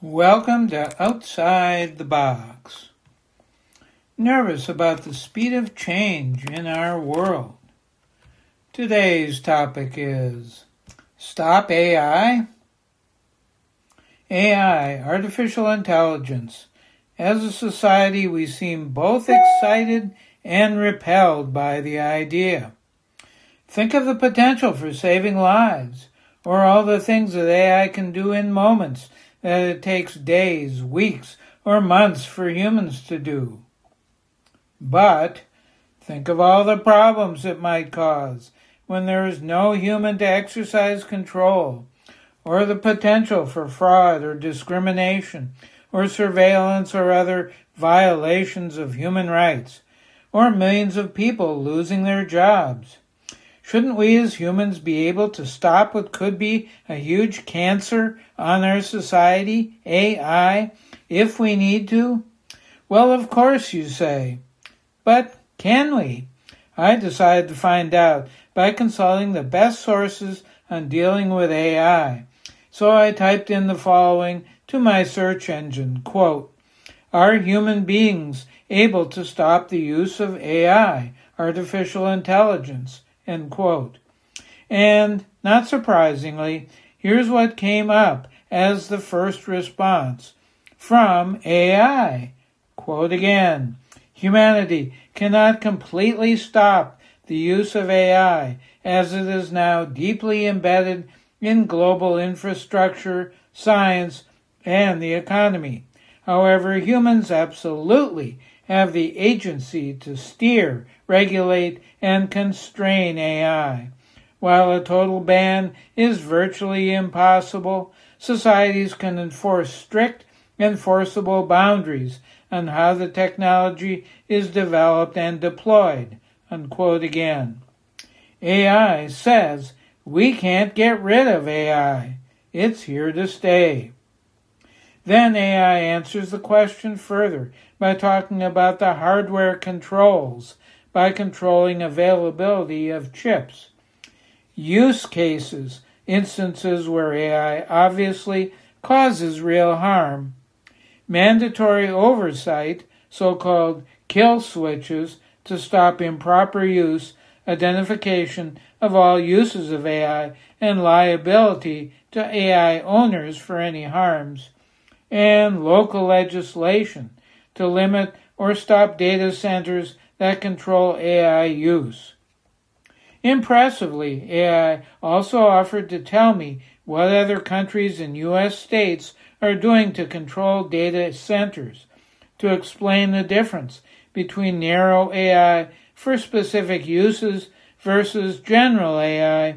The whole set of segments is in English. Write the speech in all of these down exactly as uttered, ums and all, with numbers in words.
Welcome to Outside the Box. Nervous about the speed of change in our world. Today's topic is Stop A I? A I, artificial intelligence. As a society, we seem both excited and repelled by the idea. Think of the potential for saving lives, or all the things that A I can do in moments that it takes days, weeks, or months for humans to do. But think of all the problems it might cause when there is no human to exercise control, or the potential for fraud or discrimination, or surveillance or other violations of human rights, or millions of people losing their jobs. Shouldn't we as humans be able to stop what could be a huge cancer on our society, A I, if we need to? Well, of course, you say. But can we? I decided to find out by consulting the best sources on dealing with A I. So I typed in the following to my search engine, quote, "Are human beings able to stop the use of A I, artificial intelligence?" End quote. And, not surprisingly, here's what came up as the first response from A I. Quote again, "Humanity cannot completely stop the use of A I as it is now deeply embedded in global infrastructure, science, and the economy. However, humans absolutely have the agency to steer, regulate, and constrain A I. While a total ban is virtually impossible, societies can enforce strict, enforceable boundaries on how the technology is developed and deployed." Unquote again. A I says we can't get rid of A I. It's here to stay. Then A I answers the question further by talking about the hardware controls, by controlling availability of chips. Use cases, instances where A I obviously causes real harm. Mandatory oversight, so-called kill switches, to stop improper use, identification of all uses of A I, and liability to A I owners for any harms. And local legislation to limit or stop data centers that control A I use. Impressively, A I also offered to tell me what other countries and U S states are doing to control data centers, to explain the difference between narrow A I for specific uses versus general A I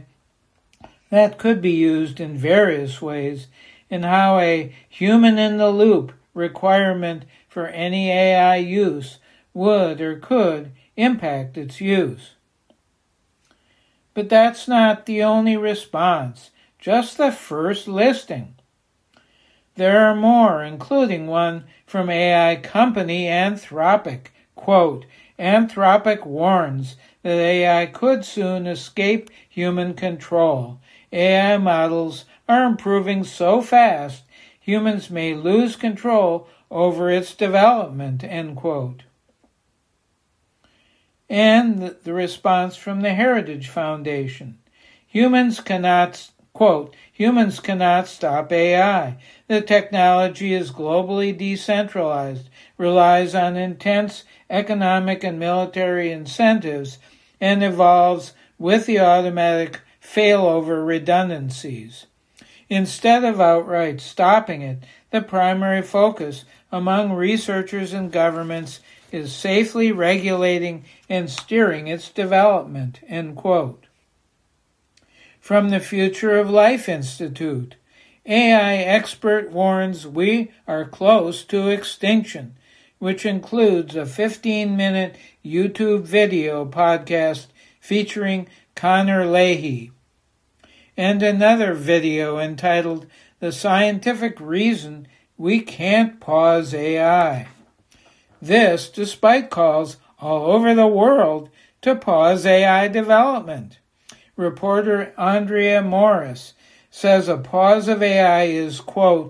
that could be used in various ways, and how a human-in-the-loop requirement for any A I use would or could impact its use. But that's not the only response, just the first listing. There are more, including one from A I company Anthropic. Quote, "Anthropic warns that A I could soon escape human control. A I models are improving so fast, humans may lose control over its development." End quote. And the response from the Heritage Foundation. Humans cannot, quote, "Humans cannot stop A I. The technology is globally decentralized, relies on intense economic and military incentives, and evolves with the automatic failover redundancies. Instead of outright stopping it, the primary focus among researchers and governments is safely regulating and steering its development." End quote. From the Future of Life Institute, A I expert warns we are close to extinction, which includes a fifteen-minute YouTube video podcast featuring Connor Leahy, and another video entitled "The Scientific Reason We Can't Pause A I." This despite calls all over the world to pause A I development. Reporter Andrea Morris says a pause of A I is, quote,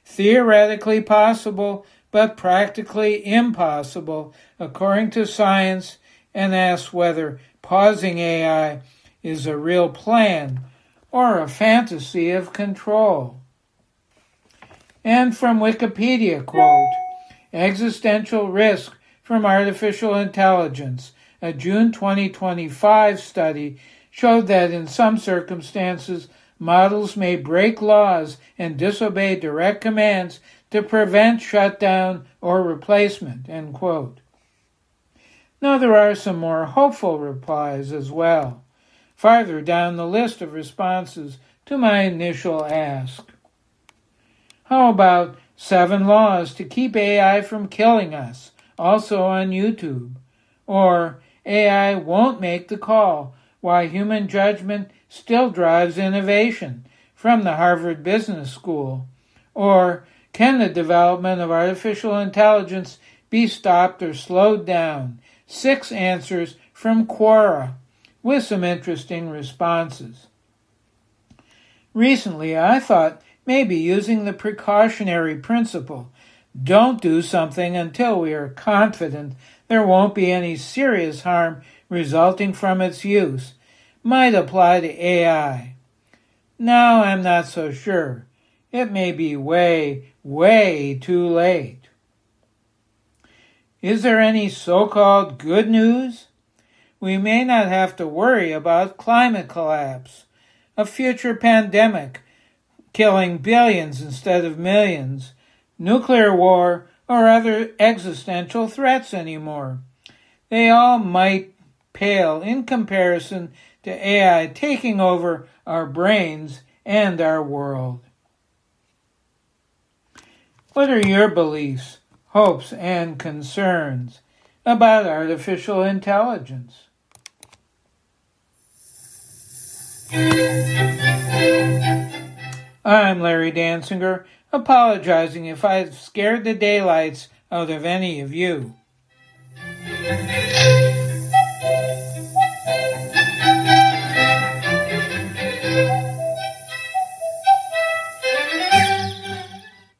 theoretically possible, but practically impossible, according to science, and asks whether pausing A I is a real plan or a fantasy of control. And from Wikipedia, quote, Existential Risk from Artificial Intelligence, a June twenty twenty-five study showed that in some circumstances, models may break laws and disobey direct commands to prevent shutdown or replacement, end quote. Now there are some more hopeful replies as well, farther down the list of responses to my initial ask. How about seven laws to keep A I from killing us, also on YouTube? Or A I won't make the call, why human judgment still drives innovation, from the Harvard Business School? Or can the development of artificial intelligence be stopped or slowed down? Six answers from Quora, with some interesting responses. Recently, I thought maybe using the precautionary principle, don't do something until we are confident there won't be any serious harm resulting from its use, might apply to A I. Now I'm not so sure. It may be way, way too late. Is there any so-called good news? We may not have to worry about climate collapse, a future pandemic killing billions instead of millions, nuclear war, or other existential threats anymore. They all might pale in comparison to A I taking over our brains and our world. What are your beliefs, hopes, and concerns about artificial intelligence? I'm Larry Dansinger, apologizing if I've scared the daylights out of any of you.